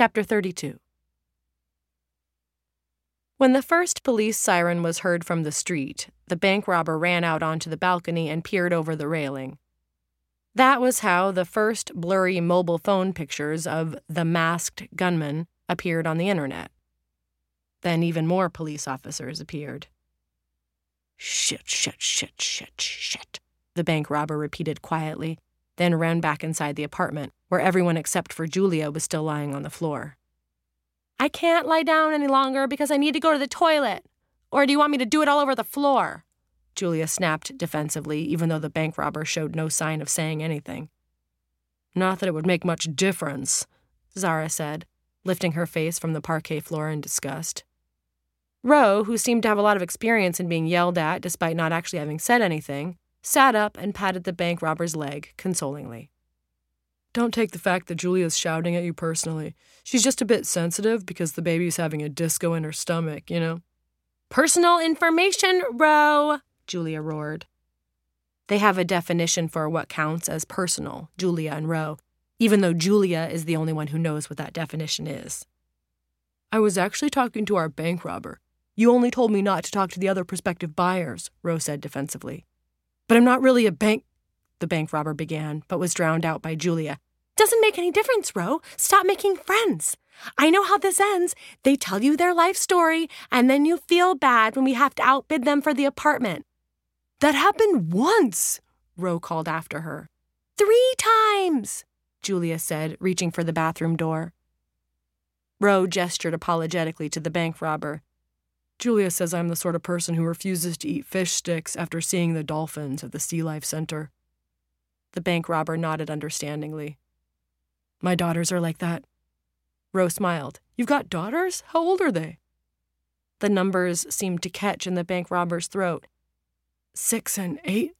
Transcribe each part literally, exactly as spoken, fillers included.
Chapter thirty-two. When the first police siren was heard from the street, the bank robber ran out onto the balcony and peered over the railing. That was how the first blurry mobile phone pictures of the masked gunman appeared on the internet. Then even more police officers appeared. Shit, shit, shit, shit, shit, the bank robber repeated quietly, then ran back inside the apartment, where everyone except for Julia was still lying on the floor. I can't lie down any longer because I need to go to the toilet. Or do you want me to do it all over the floor? Julia snapped defensively, even though the bank robber showed no sign of saying anything. Not that it would make much difference, Zara said, lifting her face from the parquet floor in disgust. Ro, who seemed to have a lot of experience in being yelled at despite not actually having said anything, sat up and patted the bank robber's leg consolingly. Don't take the fact that Julia's shouting at you personally. She's just a bit sensitive because the baby's having a disco in her stomach, you know? Personal information, Ro, Julia roared. They have a definition for what counts as personal, Julia and Ro, even though Julia is the only one who knows what that definition is. I was actually talking to our bank robber. You only told me not to talk to the other prospective buyers, Ro said defensively. But I'm not really a bank, the bank robber began, but was drowned out by Julia. Doesn't make any difference, Ro. Stop making friends. I know how this ends. They tell you their life story, and then you feel bad when we have to outbid them for the apartment. That happened once, Ro called after her. Three times, Julia said, reaching for the bathroom door. Ro gestured apologetically to the bank robber. Julia says I'm the sort of person who refuses to eat fish sticks after seeing the dolphins at the Sea Life Center. The bank robber nodded understandingly. My daughters are like that. Ro smiled. You've got daughters? How old are they? The numbers seemed to catch in the bank robber's throat. Six and eight?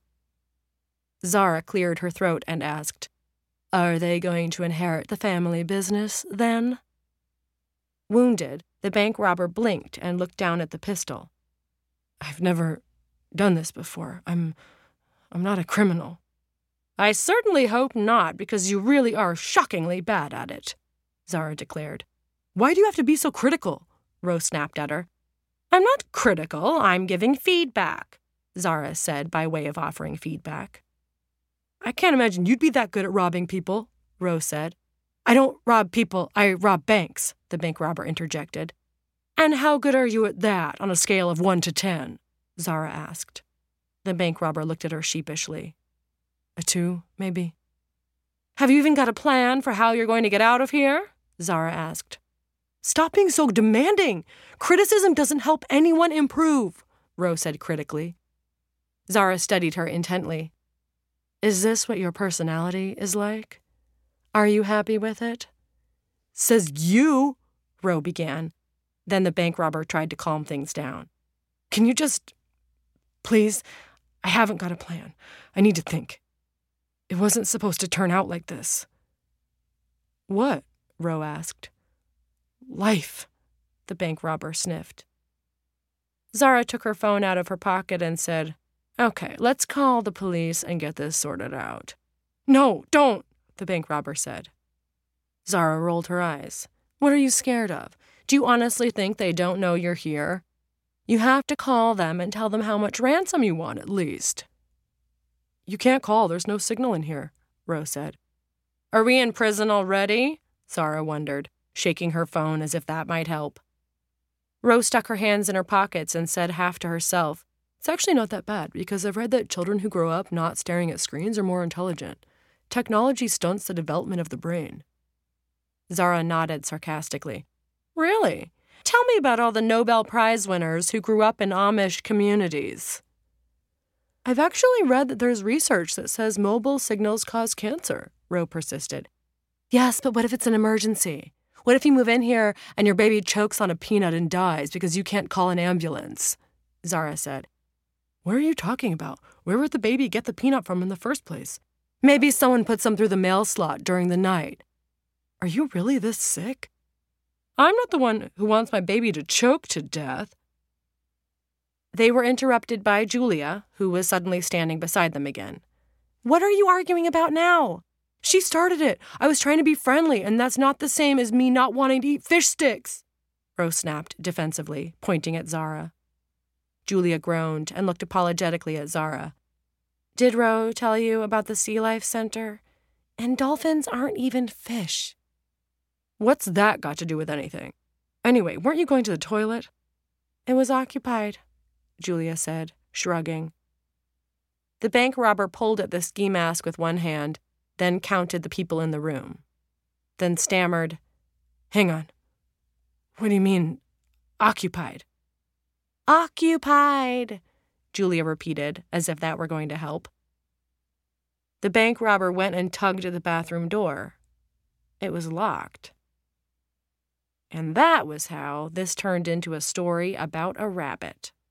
Zara cleared her throat and asked, Are they going to inherit the family business, then? Wounded, the bank robber blinked and looked down at the pistol. I've never done this before. I'm, I'm not a criminal. I certainly hope not, because you really are shockingly bad at it, Zara declared. Why do you have to be so critical? Ro snapped at her. I'm not critical, I'm giving feedback, Zara said by way of offering feedback. I can't imagine you'd be that good at robbing people, Ro said. I don't rob people, I rob banks, the bank robber interjected. And how good are you at that, on a scale of one to ten? Zara asked. The bank robber looked at her sheepishly. A two, maybe. Have you even got a plan for how you're going to get out of here? Zara asked. Stop being so demanding. Criticism doesn't help anyone improve, Ro said critically. Zara studied her intently. Is this what your personality is like? Are you happy with it? Says you, Ro began. Then the bank robber tried to calm things down. Can you just... Please, I haven't got a plan. I need to think. It wasn't supposed to turn out like this. What? Ro asked. Life, the bank robber sniffed. Zara took her phone out of her pocket and said, Okay, let's call the police and get this sorted out. No, don't, the bank robber said. Zara rolled her eyes. What are you scared of? Do you honestly think they don't know you're here? You have to call them and tell them how much ransom you want, at least. You can't call. There's no signal in here, Ro said. Are we in prison already? Zara wondered, shaking her phone as if that might help. Ro stuck her hands in her pockets and said half to herself, It's actually not that bad, because I've read that children who grow up not staring at screens are more intelligent. Technology stunts the development of the brain. Zara nodded sarcastically. Really? Tell me about all the Nobel Prize winners who grew up in Amish communities. I've actually read that there's research that says mobile signals cause cancer, Ro persisted. Yes, but what if it's an emergency? What if you move in here and your baby chokes on a peanut and dies because you can't call an ambulance? Zara said. What are you talking about? Where would the baby get the peanut from in the first place? Maybe someone put some through the mail slot during the night. Are you really this sick? I'm not the one who wants my baby to choke to death. They were interrupted by Julia, who was suddenly standing beside them again. What are you arguing about now? She started it. I was trying to be friendly, and that's not the same as me not wanting to eat fish sticks, Rose snapped defensively, pointing at Zara. Julia groaned and looked apologetically at Zara. Did Ro tell you about the Sea Life Center? And dolphins aren't even fish. What's that got to do with anything? Anyway, weren't you going to the toilet? It was occupied, Julia said, shrugging. The bank robber pulled at the ski mask with one hand, then counted the people in the room. Then stammered, Hang on. What do you mean, occupied? Occupied, Julia repeated, as if that were going to help. The bank robber went and tugged at the bathroom door. It was locked. And that was how this turned into a story about a rabbit.